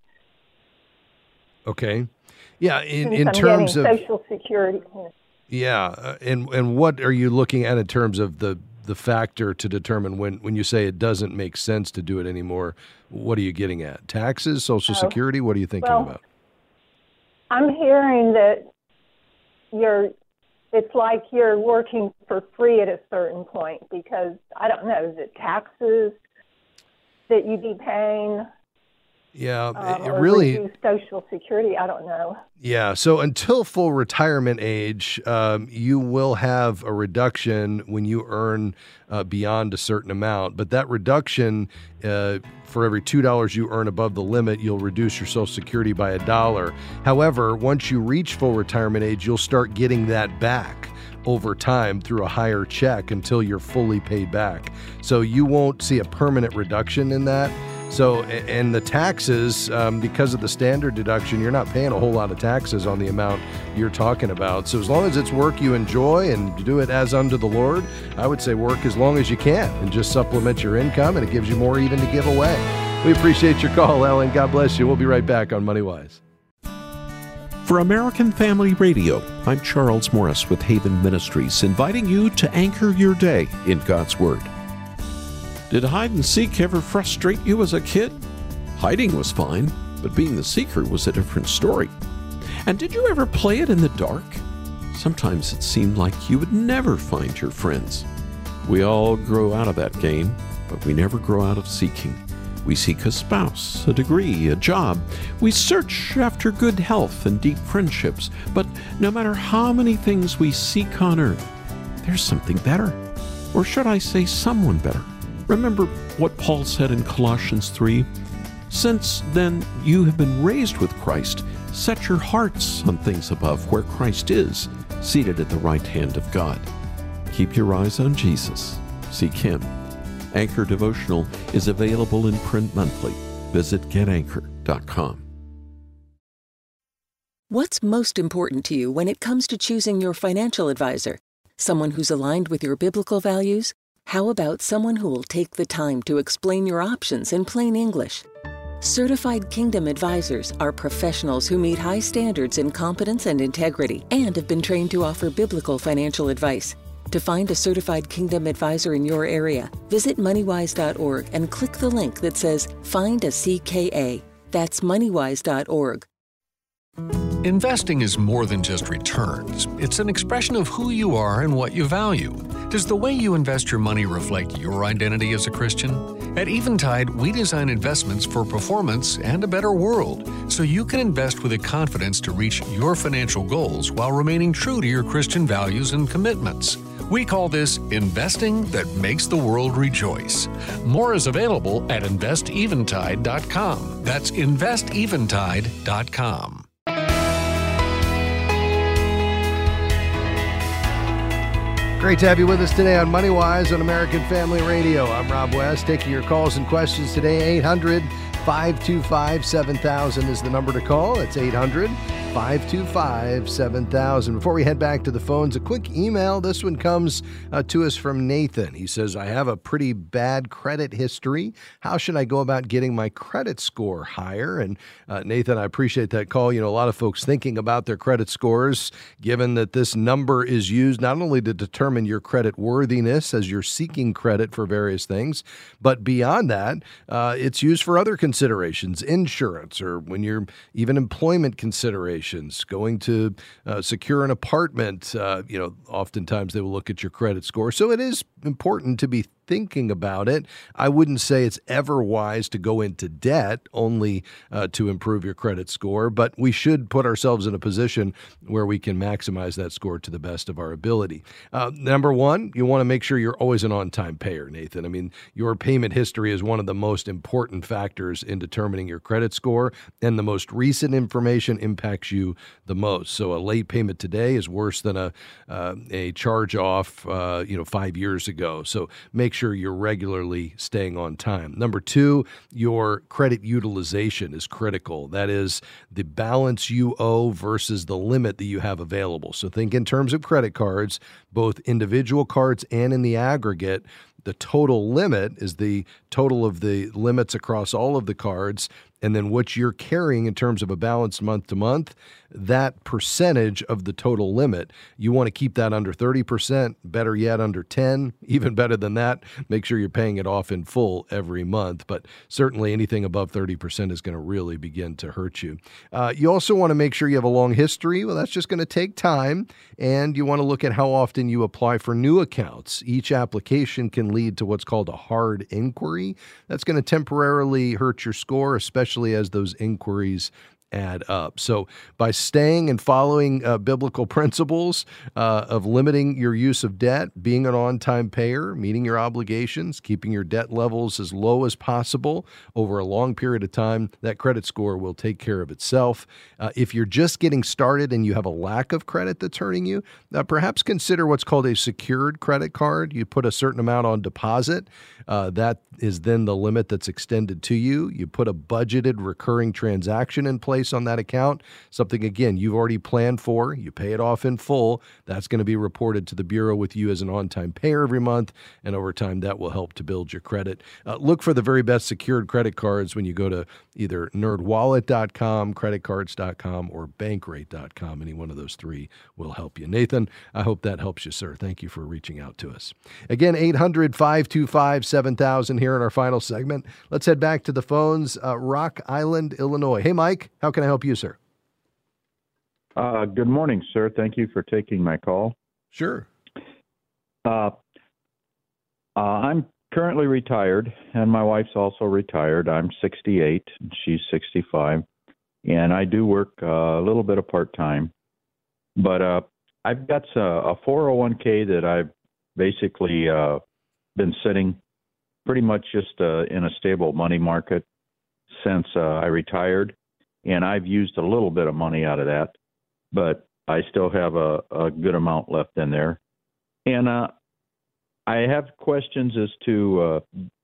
A: Okay. Yeah, in,
G: Since
A: in
G: I'm
A: terms of
G: Social Security.
A: Yeah, uh, and and what are you looking at in terms of the, the factor to determine when, when you say it doesn't make sense to do it anymore? What are you getting at? Taxes, Social
G: Oh,
A: Security? What are you thinking
G: well,
A: about?
G: I'm hearing that you're. It's like you're working for free at a certain point because I don't know. Is it taxes that you'd be paying?
A: Yeah,
G: um,
A: it
G: or
A: really.
G: reduce Social Security. I don't know.
A: Yeah, so until full retirement age, um, you will have a reduction when you earn uh, beyond a certain amount. But that reduction, uh, for every two dollars you earn above the limit, you'll reduce your Social Security by a dollar. However, once you reach full retirement age, you'll start getting that back over time through a higher check until you're fully paid back. So you won't see a permanent reduction in that. So, and the taxes, um, because of the standard deduction, you're not paying a whole lot of taxes on the amount you're talking about. So as long as it's work you enjoy and you do it as unto the Lord, I would say work as long as you can and just supplement your income, and it gives you more even to give away. We appreciate your call, Ellen. God bless you. We'll be right back on MoneyWise.
I: For American Family Radio, I'm Charles Morris with Haven Ministries, inviting you to anchor your day in God's Word. Did hide and seek ever frustrate you as a kid? Hiding was fine, but being the seeker was a different story. And did you ever play it in the dark? Sometimes it seemed like you would never find your friends. We all grow out of that game, but we never grow out of seeking. We seek a spouse, a degree, a job. We search after good health and deep friendships. But no matter how many things we seek on earth, there's something better. Or should I say someone better? Remember what Paul said in Colossians three? Since then you have been raised with Christ, set your hearts on things above where Christ is, seated at the right hand of God. Keep your eyes on Jesus. Seek Him. Anchor Devotional is available in print monthly. Visit get anchor dot com.
H: What's most important to you when it comes to choosing your financial advisor? Someone who's aligned with your biblical values? How about someone who will take the time to explain your options in plain English? Certified Kingdom Advisors are professionals who meet high standards in competence and integrity and have been trained to offer biblical financial advice. To find a Certified Kingdom Advisor in your area, visit moneywise dot org and click the link that says Find a C K A. That's moneywise dot org.
T: Investing is more than just returns. It's an expression of who you are and what you value. Does the way you invest your money reflect your identity as a Christian? At Eventide, we design investments for performance and a better world, so you can invest with the confidence to reach your financial goals while remaining true to your Christian values and commitments. We call this investing that makes the world rejoice. More is available at invest eventide dot com. That's invest eventide dot com.
A: Great to have you with us today on MoneyWise on American Family Radio. I'm Rob West, taking your calls and questions today. eight hundred, five two five, seven thousand is the number to call. It's eight hundred, five two five, seven thousand. Before we head back to the phones, a quick email. This one comes uh, to us from Nathan. He says, I have a pretty bad credit history. How should I go about getting my credit score higher? And uh, Nathan, I appreciate that call. You know, a lot of folks thinking about their credit scores, given that this number is used not only to determine your credit worthiness as you're seeking credit for various things, but beyond that, uh, it's used for other considerations, insurance, or when you're even employment considerations, going to uh, secure an apartment. Uh, you know, oftentimes they will look at your credit score. So it is important to be thinking about it. I wouldn't say it's ever wise to go into debt only uh, to improve your credit score, but we should put ourselves in a position where we can maximize that score to the best of our ability. Uh, number one, you want to make sure you're always an on-time payer, Nathan. I mean, your payment history is one of the most important factors in determining your credit score, and the most recent information impacts you the most. So a late payment today is worse than a uh, a charge-off, uh, you know, five years ago. So make sure you're regularly staying on time. Number two, your credit utilization is critical. That is the balance you owe versus the limit that you have available. So think in terms of credit cards, both individual cards and in the aggregate. The total limit is the total of the limits across all of the cards, and then what you're carrying in terms of a balance month to month, that percentage of the total limit. You want to keep that under thirty percent, better yet under ten, even better than that. Make sure you're paying it off in full every month, but certainly anything above thirty percent is going to really begin to hurt you. Uh, you also want to make sure you have a long history. Well, that's just going to take time, and you want to look at how often you apply for new accounts. Each application can lead to what's called a hard inquiry. That's going to temporarily hurt your score, especially especially as those inquiries add up. So by staying and following uh, biblical principles uh, of limiting your use of debt, being an on-time payer, meeting your obligations, keeping your debt levels as low as possible over a long period of time, that credit score will take care of itself. Uh, if you're just getting started and you have a lack of credit that's hurting you, uh, perhaps consider what's called a secured credit card. You put a certain amount on deposit. Uh, that is then the limit that's extended to you. You put a budgeted recurring transaction in place on that account, something, again, you've already planned for. You pay it off in full. That's going to be reported to the Bureau with you as an on-time payer every month, and over time, that will help to build your credit. Uh, look for the very best secured credit cards when you go to either nerd wallet dot com, credit cards dot com, or bankrate dot com. Any one of those three will help you. Nathan, I hope that helps you, sir. Thank you for reaching out to us. Again, eight hundred, five two five, seven thousand here in our final segment. Let's head back to the phones. Uh, Rock Island, Illinois. Hey, Mike, how can I help you, sir?
J: Uh, good morning, sir. Thank you for taking my call.
A: Sure.
J: Uh, uh, I'm currently retired, and my wife's also retired. I'm sixty-eight, and she's sixty-five, and I do work uh, a little bit of part-time. But uh, I've got a, a four oh one k that I've basically uh, been sitting pretty much just uh, in a stable money market since uh, I retired. And I've used a little bit of money out of that, but I still have a, a good amount left in there. And uh, I have questions as to, uh,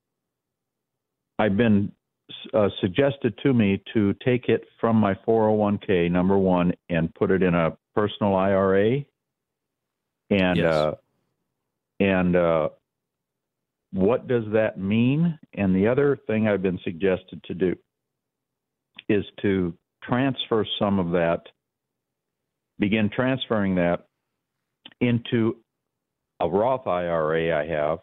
J: I've been uh, suggested to me to take it from my four oh one k, number one, and put it in a personal I R A. And, yes. uh, and uh, what does that mean? And the other thing I've been suggested to do is to transfer some of that, begin transferring that into a Roth I R A I have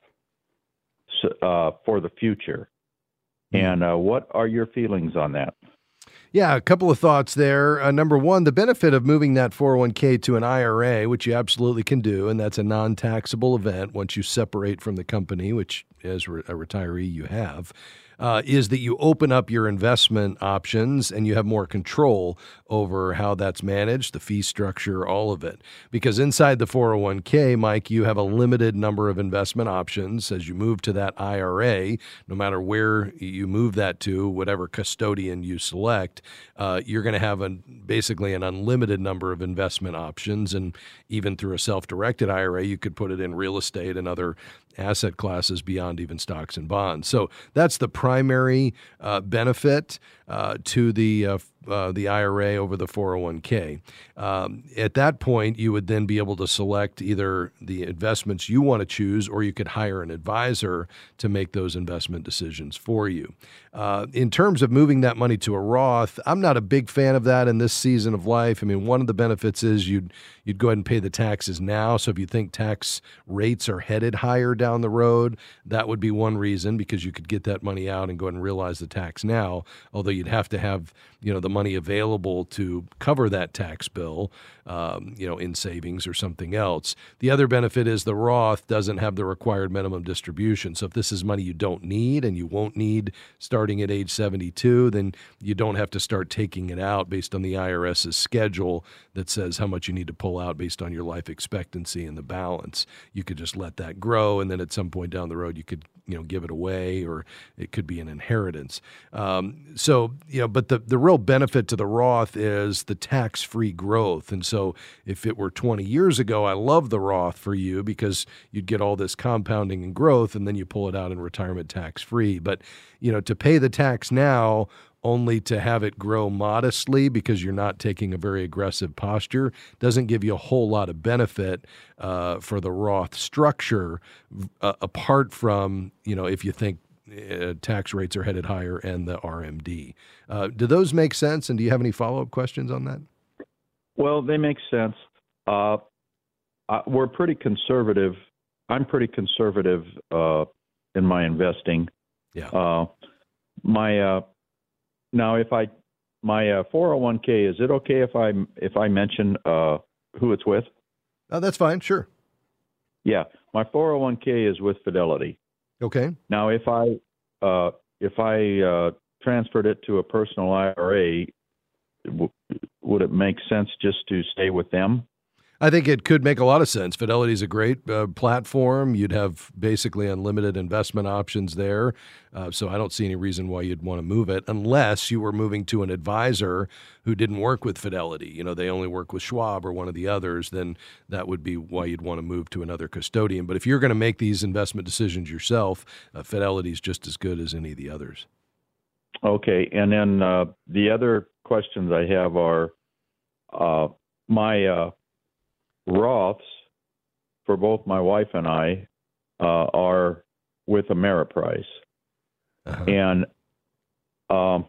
J: uh, for the future. Mm-hmm. And uh, what are your feelings on that?
A: Yeah, a couple of thoughts there. Uh, number one, the benefit of moving that four oh one k to an I R A, which you absolutely can do, and that's a non-taxable event once you separate from the company, which as re- a retiree you have, uh, is that you open up your investment options and you have more control over how that's managed, the fee structure, all of it. Because inside the four oh one k, Mike, you have a limited number of investment options. As you move to that I R A, no matter where you move that to, whatever custodian you select, uh, you're going to have a, basically an unlimited number of investment options. And even through a self-directed I R A, you could put it in real estate and other asset classes beyond even stocks and bonds. So that's the primary uh, benefit uh, to the uh, uh, the I R A over the four oh one k. Um, at that point, you would then be able to select either the investments you want to choose, or you could hire an advisor to make those investment decisions for you. Uh, in terms of moving that money to a Roth, I'm not a big fan of that in this season of life. I mean, one of the benefits is you'd you'd go ahead and pay the taxes now. So if you think tax rates are headed higher down the road, that would be one reason, because you could get that money out and go ahead and realize the tax now, although you'd have to have, you know, the money available to cover that tax bill, um, you know, in savings or something else. The other benefit is the Roth doesn't have the required minimum distribution. So if this is money you don't need and you won't need starting at age seventy-two, then you don't have to start taking it out based on the IRS's schedule that says how much you need to pull out based on your life expectancy and the balance. You could just let that grow, and then at some point down the road, you could, you know, give it away, or it could be an inheritance. Um, so, you know, but the, the real benefit to the Roth is the tax-free growth. And so if it were twenty years ago, I love the Roth for you because you'd get all this compounding and growth, and then you pull it out in retirement tax-free. But, you know, to pay the tax now only to have it grow modestly because you're not taking a very aggressive posture doesn't give you a whole lot of benefit uh, for the Roth structure, uh, apart from, you know, if you think uh, tax rates are headed higher and the R M D. Uh, do those make sense? And do you have any follow-up questions on that?
J: Well, they make sense. Uh, uh, we're pretty conservative. I'm pretty conservative uh, in my investing.
A: Yeah.
J: Uh, my uh, Now, if I, my uh, four oh one k, is it okay if I if I mention uh, who it's with?
A: Oh, that's fine. Sure.
J: Yeah, my four oh one k is with Fidelity.
A: Okay.
J: Now, if I uh, if I uh, transferred it to a personal I R A, w- would it make sense just to stay with them?
A: I think it could make a lot of sense. Fidelity's a great uh, platform. You'd have basically unlimited investment options there. Uh, so I don't see any reason why you'd want to move it unless you were moving to an advisor who didn't work with Fidelity. You know, they only work with Schwab or one of the others, then that would be why you'd want to move to another custodian. But if you're going to make these investment decisions yourself, uh, Fidelity's just as good as any of the others.
J: Okay. And then uh, the other questions I have are uh, my uh, Roths for both my wife and I uh, are with Ameriprise. Uh-huh. And um,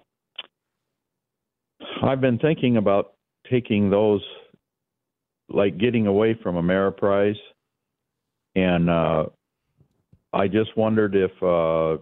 J: I've been thinking about taking those, like getting away from Ameriprise. And uh, I just wondered if uh,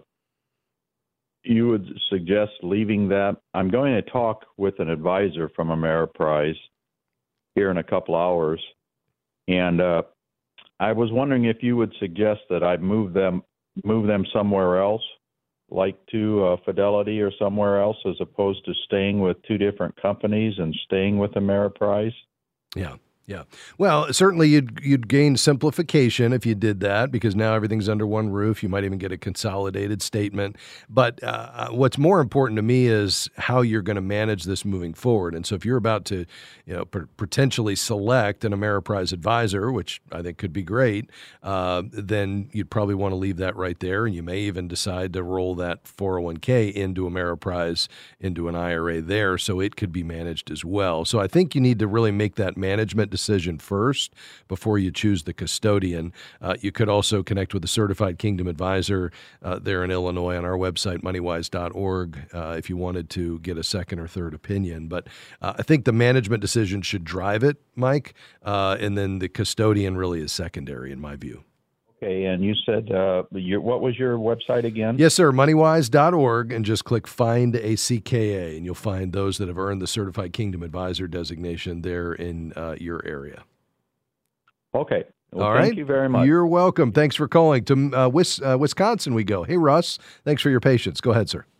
J: you would suggest leaving that. I'm going to talk with an advisor from Ameriprise here in a couple hours. And uh, I was wondering if you would suggest that I move them move them somewhere else, like to uh, Fidelity or somewhere else, as opposed to staying with two different companies and staying with Ameriprise.
A: Yeah. Yeah. Well, certainly you'd you'd gain simplification if you did that, because now everything's under one roof. You might even get a consolidated statement. But uh, what's more important to me is how you're going to manage this moving forward. And so if you're about to, you know, p- potentially select an Ameriprise advisor, which I think could be great, uh, then you'd probably want to leave that right there. And you may even decide to roll that four oh one k into Ameriprise, into an I R A there, so it could be managed as well. So I think you need to really make that management decision first before you choose the custodian. Uh, you could also connect with a certified Kingdom advisor uh, there in Illinois on our website, moneywise dot org, uh, if you wanted to get a second or third opinion. But uh, I think the management decision should drive it, Mike, uh, and then the custodian really is secondary in my view.
J: Okay, and you said, uh, your, what was your website again?
A: Yes, sir, moneywise dot org, and just click Find a C K A, and you'll find those that have earned the Certified Kingdom Advisor designation there in uh, your area.
J: Okay. Well,
A: All
J: thank
A: right.
J: you very much.
A: You're welcome. Thanks for calling. To uh, Wis- uh, Wisconsin we go. Hey, Russ, thanks for your patience. Go ahead, sir.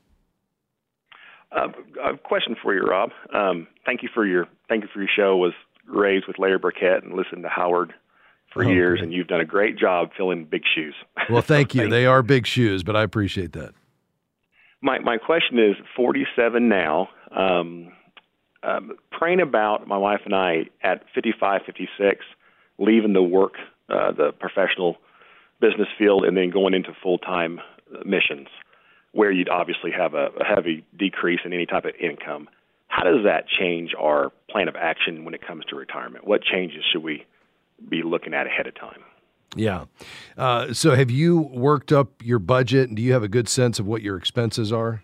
K: Uh, a question for you, Rob. Um, thank you for your thank you for your show. Was raised with Larry Burkett and listened to Howard for
A: Oh,
K: years,
A: great.
K: and you've done a great job filling big shoes.
A: Well, thank you.
K: Thank
A: They are big shoes, but I appreciate that.
K: My my question is, forty-seven now, um, um, praying about my wife and I at fifty-five, fifty-six, leaving the work, uh, the professional business field, and then going into full-time missions, where you'd obviously have a, a heavy decrease in any type of income. How does that change our plan of action when it comes to retirement? What changes should we be looking at ahead of time?
A: Yeah. Uh, so have you worked up your budget, and do you have a good sense of what your expenses are?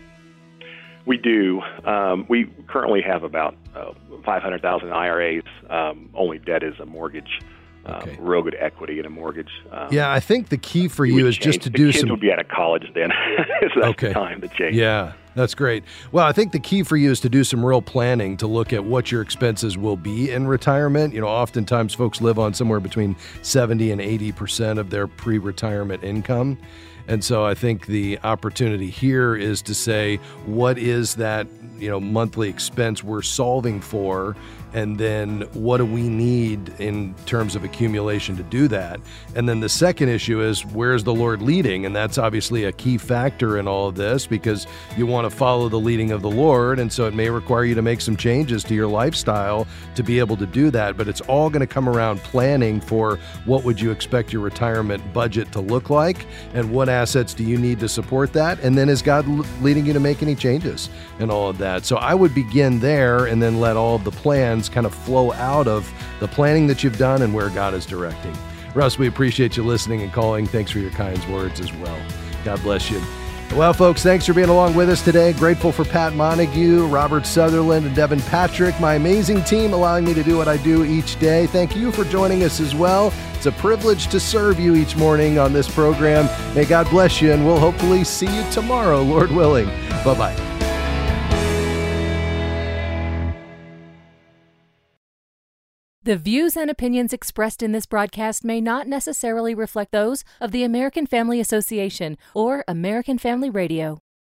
K: We do. Um, we currently have about uh, five hundred thousand I R As. Um, only debt is a mortgage. Um,
A: Okay.
K: Real good equity in a mortgage. Um,
A: Yeah, I think the key for
K: it
A: you
K: would
A: is just
K: change.
A: to
K: the
A: do
K: kids
A: some...
K: would be out of college then. So that's
A: Okay.
K: the time to change.
A: Yeah, that's great. Well, I think the key for you is to do some real planning to look at what your expenses will be in retirement. You know, oftentimes folks live on somewhere between seventy and eighty percent of their pre-retirement income. And so I think the opportunity here is to say, what is that, you know, monthly expense we're solving for? And then what do we need in terms of accumulation to do that? And then the second issue is, where's the Lord leading? And that's obviously a key factor in all of this, because you want to follow the leading of the Lord. And so it may require you to make some changes to your lifestyle to be able to do that. But it's all going to come around planning for what would you expect your retirement budget to look like, and what assets do you need to support that? And then is God l- leading you to make any changes and all of that? So I would begin there and then let all of the plans kind of flow out of the planning that you've done and where God is directing. Russ, we appreciate you listening and calling. Thanks for your kind words as well. God bless you. Well, folks, thanks for being along with us today. Grateful for Pat Montague, Robert Sutherland, and Devin Patrick, my amazing team, allowing me to do what I do each day. Thank you for joining us as well. It's a privilege to serve you each morning on this program. May God bless you, and we'll hopefully see you tomorrow, Lord willing. Bye-bye.
L: The views and opinions expressed in this broadcast may not necessarily reflect those of the American Family Association or American Family Radio.